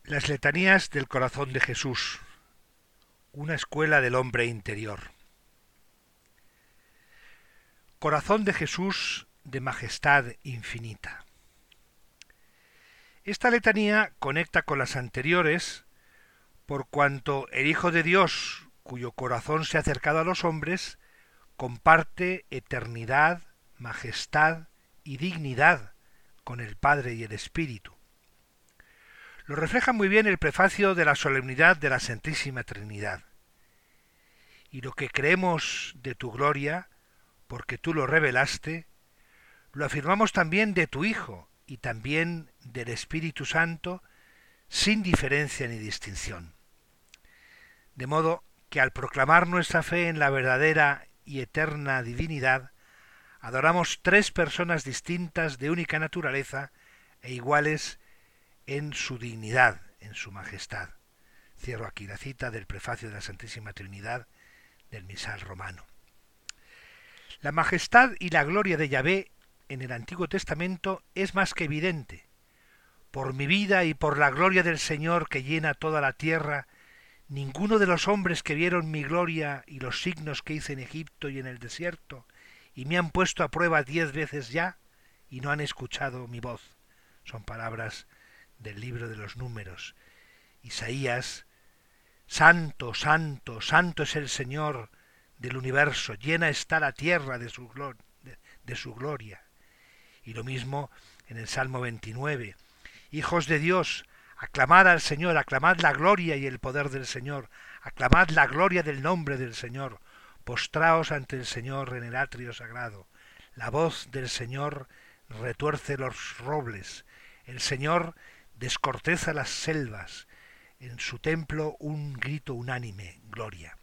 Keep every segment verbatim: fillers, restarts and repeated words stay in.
Las letanías del corazón de Jesús, una escuela del hombre interior. Corazón de Jesús de majestad infinita. Esta letanía conecta con las anteriores por cuanto el Hijo de Dios, cuyo corazón se ha acercado a los hombres, comparte eternidad, majestad y dignidad con el Padre y el Espíritu. Lo refleja muy bien el prefacio de la solemnidad de la Santísima Trinidad. Y lo que creemos de tu gloria, porque tú lo revelaste, lo afirmamos también de tu Hijo y también del Espíritu Santo, sin diferencia ni distinción. De modo que al proclamar nuestra fe en la verdadera y eterna divinidad, adoramos tres personas distintas de única naturaleza e iguales en su dignidad, en su majestad. Cierro aquí la cita del prefacio de la Santísima Trinidad del Misal Romano. La majestad y la gloria de Yahvé en el Antiguo Testamento es más que evidente. Por mi vida y por la gloria del Señor que llena toda la tierra, ninguno de los hombres que vieron mi gloria y los signos que hice en Egipto y en el desierto, y me han puesto a prueba diez veces ya, y no han escuchado mi voz. Son palabras del libro de los Números. Isaías: Santo, santo, santo es el Señor del universo, llena está la tierra de su, glor- de, de su gloria. Y lo mismo en el Salmo veintinueve. Hijos de Dios, aclamad al Señor, aclamad la gloria y el poder del Señor, aclamad la gloria del nombre del Señor, postraos ante el Señor en el atrio sagrado. La voz del Señor retuerce los robles, el Señor descorteza las selvas, en su templo un grito unánime, gloria.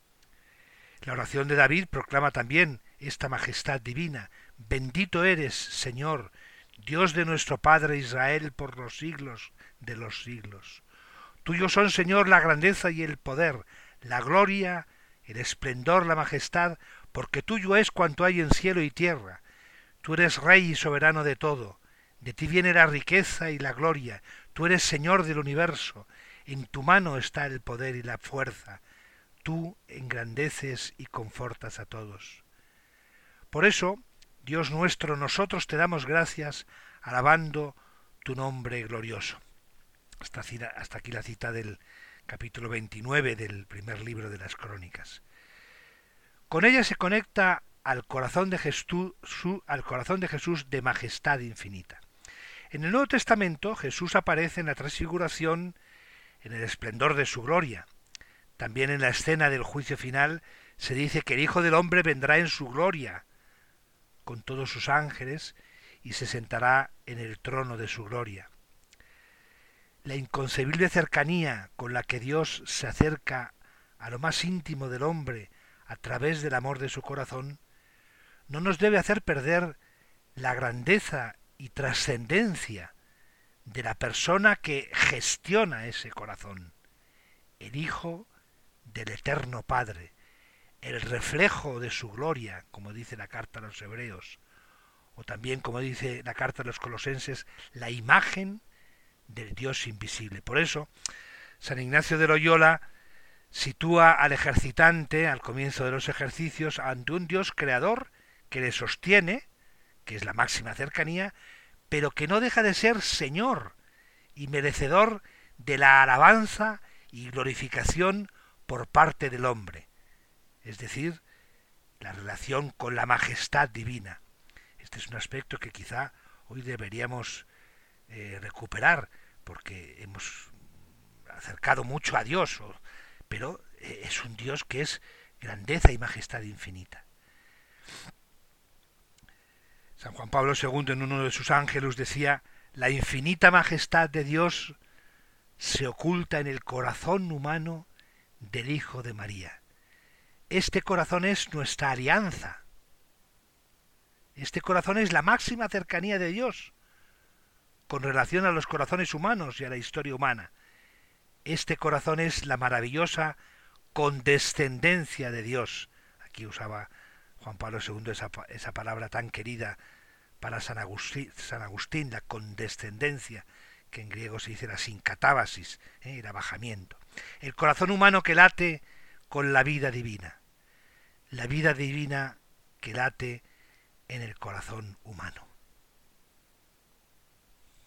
La oración de David proclama también esta majestad divina. Bendito eres, Señor, Dios de nuestro Padre Israel por los siglos de los siglos. Tuyos son, Señor, la grandeza y el poder, la gloria, el esplendor, la majestad, porque tuyo es cuanto hay en cielo y tierra. Tú eres Rey y soberano de todo. De ti viene la riqueza y la gloria. Tú eres Señor del universo. En tu mano está el poder y la fuerza. Tú engrandeces y confortas a todos. Por eso, Dios nuestro, nosotros te damos gracias, alabando tu nombre glorioso. Hasta, hasta aquí la cita del capítulo veintinueve del primer libro de las Crónicas. Con ella se conecta al corazón de Jesús, su, al corazón de Jesús de majestad infinita. En el Nuevo Testamento Jesús aparece en la transfiguración en el esplendor de su gloria. También en la escena del juicio final se dice que el Hijo del Hombre vendrá en su gloria con todos sus ángeles y se sentará en el trono de su gloria. La inconcebible cercanía con la que Dios se acerca a lo más íntimo del hombre a través del amor de su corazón no nos debe hacer perder la grandeza y trascendencia de la persona que gestiona ese corazón, el Hijo del Eterno Padre, el reflejo de su gloria, como dice la carta a los Hebreos, o también, como dice la carta a los Colosenses, la imagen del Dios invisible. Por eso, San Ignacio de Loyola sitúa al ejercitante, al comienzo de los ejercicios, ante un Dios creador que le sostiene, que es la máxima cercanía, pero que no deja de ser Señor y merecedor de la alabanza y glorificación por parte del hombre, es decir, la relación con la majestad divina. Este es un aspecto que quizá hoy deberíamos eh, recuperar, porque hemos acercado mucho a Dios, pero eh, es un Dios que es grandeza y majestad infinita. San Juan Pablo segundo en uno de sus ángelus decía: la infinita majestad de Dios se oculta en el corazón humano del Hijo de María. Este corazón es nuestra alianza. Este corazón es la máxima cercanía de Dios con relación a los corazones humanos y a la historia humana. Este corazón es la maravillosa condescendencia de Dios. Aquí usaba Juan Pablo segundo esa, esa palabra tan querida para San Agustín, San Agustín, la condescendencia, que en griego se dice la sincatábasis, ¿eh? el abajamiento. El corazón humano que late con la vida divina. La vida divina que late en el corazón humano.